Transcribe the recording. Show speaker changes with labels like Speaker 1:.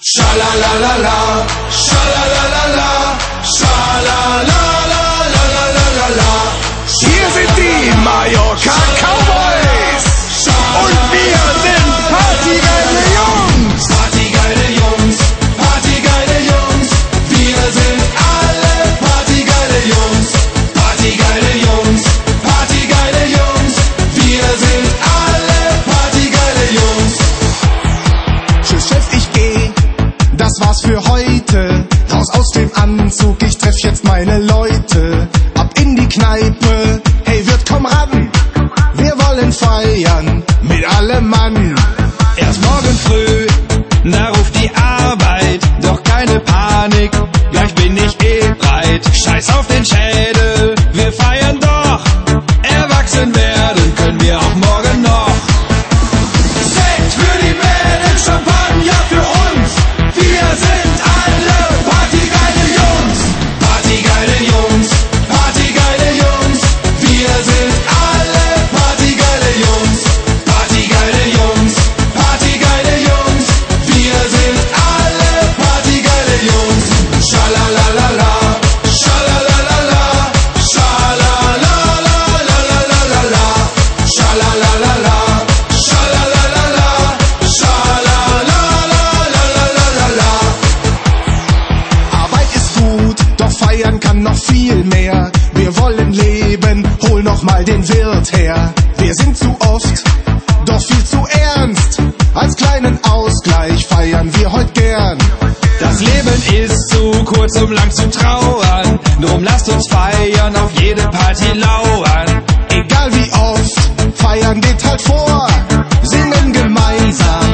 Speaker 1: Schalalalala, schalalalala, schalalalala.
Speaker 2: Hier sind die Mallorca Cowboys und wir sind partygeile Jungs.
Speaker 1: Partygeile Jungs, partygeile Jungs, wir sind alle partygeile Jungs. Partygeile Jungs, partygeile Jungs, wir sind alle partygeile Jungs.
Speaker 2: Tschüss Chef, ich geh, das war's für heute. Raus aus dem Anzug, ich treff jetzt meine Leute. Ab in die Kneipe, hey Wirt, komm ran. Wir wollen feiern mit allem Mann.
Speaker 3: Erst morgen früh, da ruft die Arbeit. Doch keine Panik, gleich bin ich breit. Scheiß auf den Schädel, wir feiern doch. Erwachsen werden können wir auch morgen noch.
Speaker 1: Sekt für die Mädels, Champagner für uns. Wir sind alle partygeile Jungs. Partygeile Jungs, partygeile Jungs. Wir sind alle partygeile Jungs. Partygeile Jungs, partygeile Jungs. Wir sind alle partygeile Jungs. Schalalalala, schalalalala, schalalalala, schalalalala, schalalalala, schalalalala.
Speaker 2: Arbeit ist gut, doch feiern kann noch viel mehr. Wir wollen leben, hol noch mal den Wirt her. Wir sind zu oft, doch viel zu ernst. Als kleinen Ausgleich feiern wir heut gern.
Speaker 3: Das Leben ist zu kurz, um lang zu trauern. Drum lasst uns feiern, auf jede Party lauern.
Speaker 2: Egal wie oft, feiern geht halt vor. Singen gemeinsam